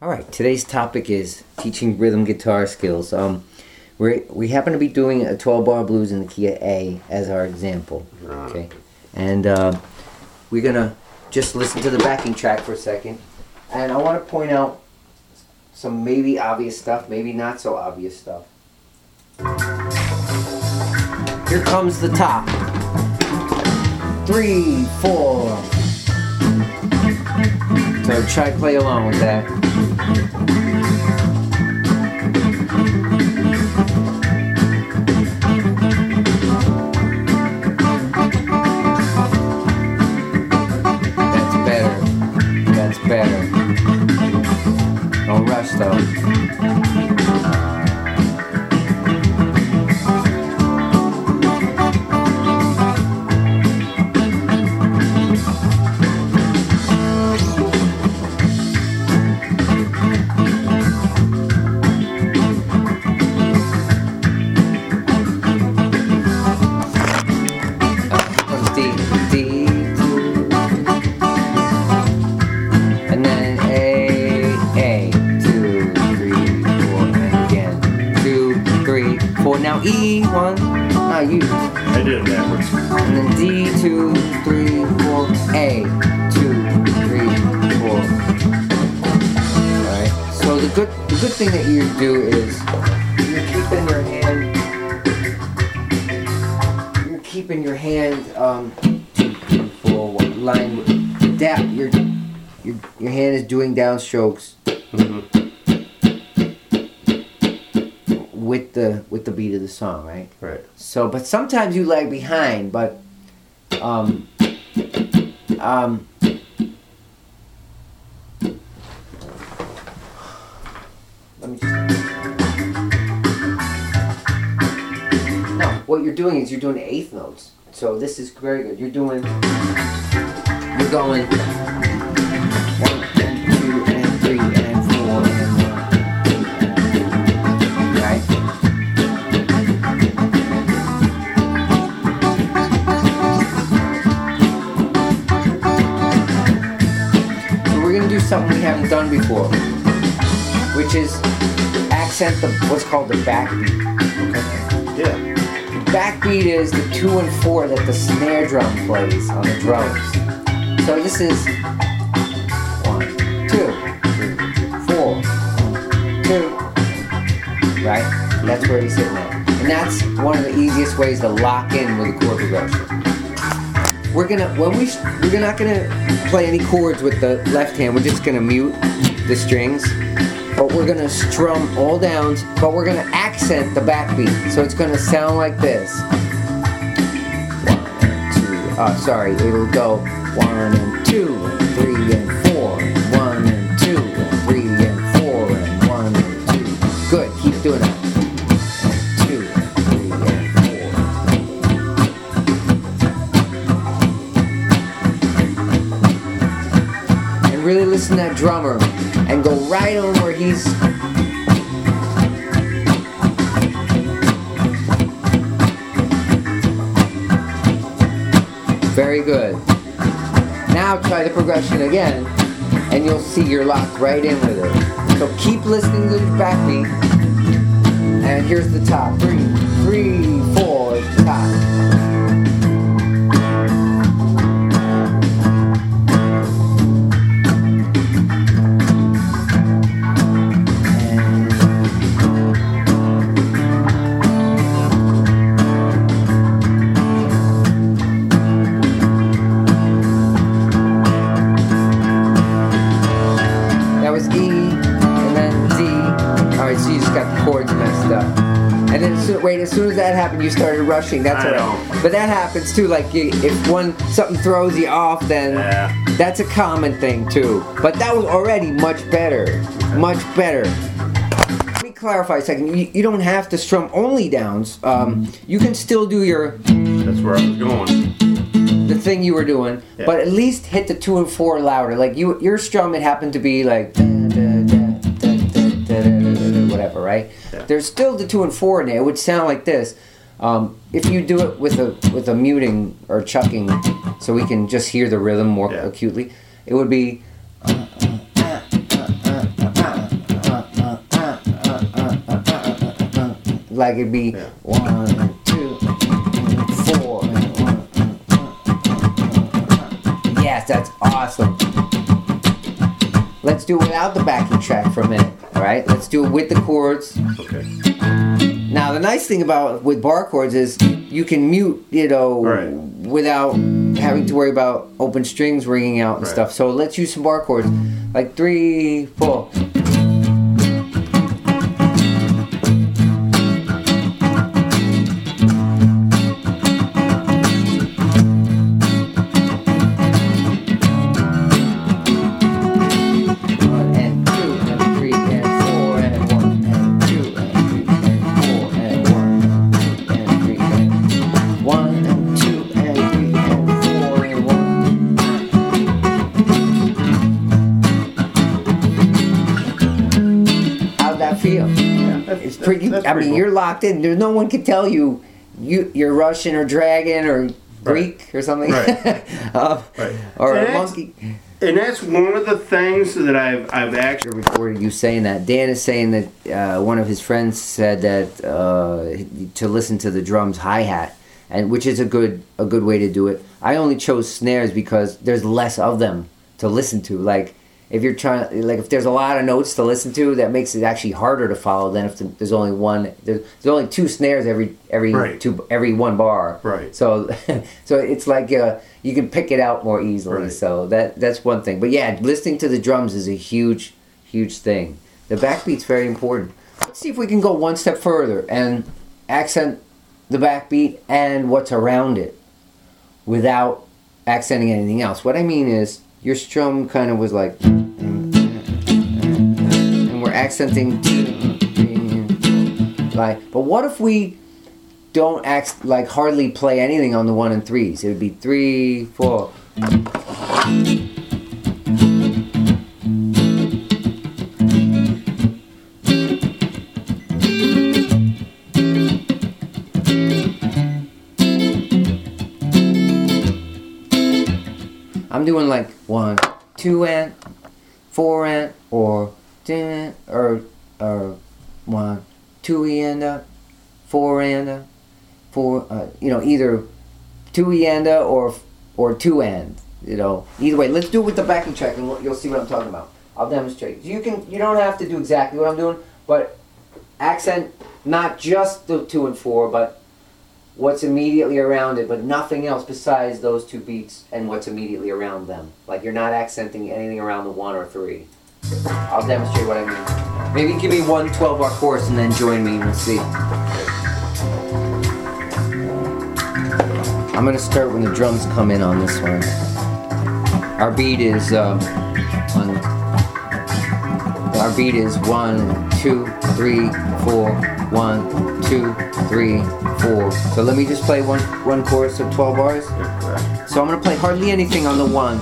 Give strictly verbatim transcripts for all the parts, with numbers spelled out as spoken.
All right, today's topic is teaching rhythm guitar skills. Um, we we happen to be doing a twelve bar blues in the key of A as our example. Okay, and uh, we're gonna just listen to the backing track for a second, and I want to point out some maybe obvious stuff, maybe not so obvious stuff. Here comes the top. Three, four. So try to play along with that. That's better. That's better. Don't rush though. Now E, one, not you. I did it backwards. And then D, two, three, four, A, two, three, four. Alright, so the good the good thing that you do is you're keeping your hand, you're keeping your hand, um, two, three, four, one, line with that, your, your, your hand is doing downstrokes. Mm-hmm. with the with the beat of the song, right? Right. So, but sometimes you lag behind, but um um let me just no, what you're doing is you're doing eighth notes. So this is very good. You're doing you're going one and two and three and four and something we haven't done before, which is accent the what's called the backbeat. Okay. Yeah. The backbeat is the two and four that the snare drum plays on the drums. So this is one, two, three, four, one, two. Right? That's where he's sitting at. And that's one of the easiest ways to lock in with a chord progression. We're gonna when we we're not gonna play any chords with the left hand. We're just gonna mute the strings, but we're gonna strum all downs. But we're gonna accent the backbeat, so it's gonna sound like this. One and two. Oh, sorry. It'll go one and two and three and four. One and two and three and four and one and two. Good. Keep doing that. Really listen to that drummer and go right on where he's very good. Now try the progression again and you'll see you're locked right in with it. So keep listening to the backbeat. And here's the top. Three, three, four, top. Wait, as soon as that happened, you started rushing. That's I all right. know. But that happens too. Like you, if one something throws you off, then yeah. That's a common thing too. But that was already much better, much better. Let me clarify a second. You, you don't have to strum only downs. Um, you can still do your. That's where I was going. The thing you were doing, yeah. But at least hit the two and four louder. Like you, your strum, it happened to be like. Da, da, da, da, da, da, da, whatever, right? Yeah. There's still the two and four in there. It would sound like this. Um, if you do it with a with a muting or chucking, so we can just hear the rhythm more yeah. acutely, it would be. Uh, uh, uh, uh, uh, uh, like it'd be Yeah. one, two, four, and one. Yes, that's awesome. Let's do it without the backing track for a minute. All right, let's do it with the chords. Okay. Now the nice thing about with bar chords is you can mute, you know, Right. without having to worry about open strings ringing out and Right. stuff. So let's use some bar chords, like three, four. One and two and three and four and one and two and three and four and one and three and one and two and three and four and one. How'd that feel? Yeah, that's, It's pretty. That's, I that's pretty mean, cool. you're locked in. There's no one can tell you you you're Russian or dragon or Greek or something. Right. uh, Right. Or And a that's- monkey. And that's one of the things that I've I've actually. Recorded you saying that. Dan is saying that uh, one of his friends said that uh, to listen to the drums hi hat, and which is a good a good way to do it. I only chose snares because there's less of them to listen to. Like if you're trying, like if there's a lot of notes to listen to, that makes it actually harder to follow than if the, there's only one. There's, there's only two snares every every Right. two every one bar. Right. So so it's like uh, you can pick it out more easily. Right. So that that's one thing. But yeah, listening to the drums is a huge huge thing. The backbeat's very important. Let's see if we can go one step further and accent the backbeat and what's around it without accenting anything else. What I mean is your strum kind of was like, and we're accenting like, but what if we don't act like hardly play anything on the one and threes? It would be three, four. I'm doing like one, two and four and or ten or or one, two and a, four and a, four. Uh, you know, either two and a or or two and. You know, either way. Let's do it with the backing track, and you'll see what I'm talking about. I'll demonstrate. You can. You don't have to do exactly what I'm doing, but accent not just the two and four, but what's immediately around it, but nothing else besides those two beats and what's immediately around them. Like you're not accenting anything around the one or three. I'll demonstrate what I mean. Maybe give me one twelve bar chorus and then join me and we'll see. I'm gonna start when the drums come in on this one. Our beat is um, one. Our beat is one, two, three, four, one, two, three, four. So let me just play one one chorus of twelve bars. So I'm gonna play hardly anything on the one.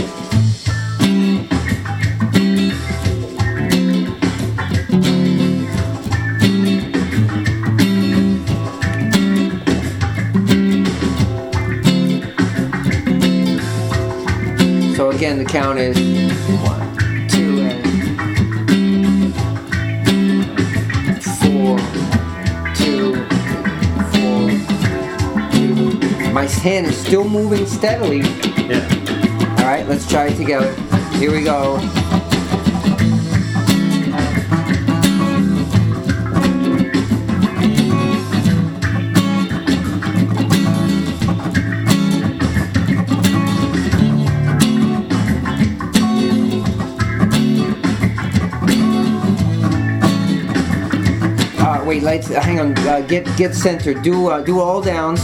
So again, the count is one, two, and four, two, four, two. My hand is still moving steadily. Yeah. All right, let's try it together. Here we go. Uh, wait, lights. Hang on. Uh, get get centered. Do uh, do all downs,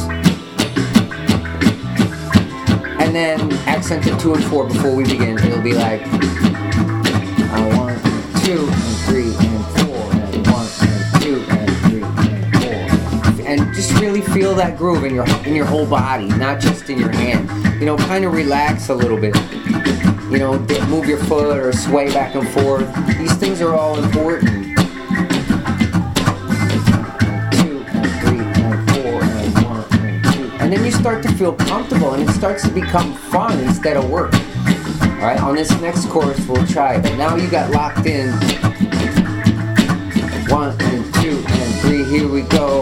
and then accent it two and four before we begin. It'll be like uh, one, two, and three, and four, and one, and two, and three, and four, and just really feel that groove in your in your whole body, not just in your hand. You know, kind of relax a little bit. You know, d- move your foot or sway back and forth. These things are all important. And then you start to feel comfortable and it starts to become fun instead of work. Alright, on this next chorus we'll try it. But now you got locked in. One and two and three, here we go.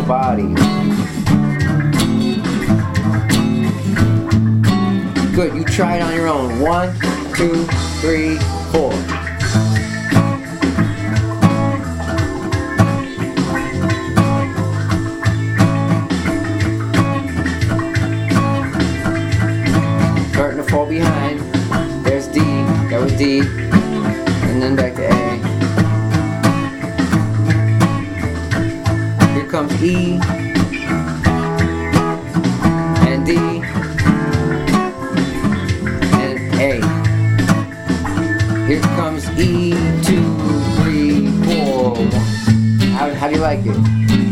body. Good, you try it on your own. One, two, three, four. Starting to fall behind. There's D. That was D. And then back to A. Here comes E. And D. And A. Here comes E, two, three, four, one. How, how do you like it?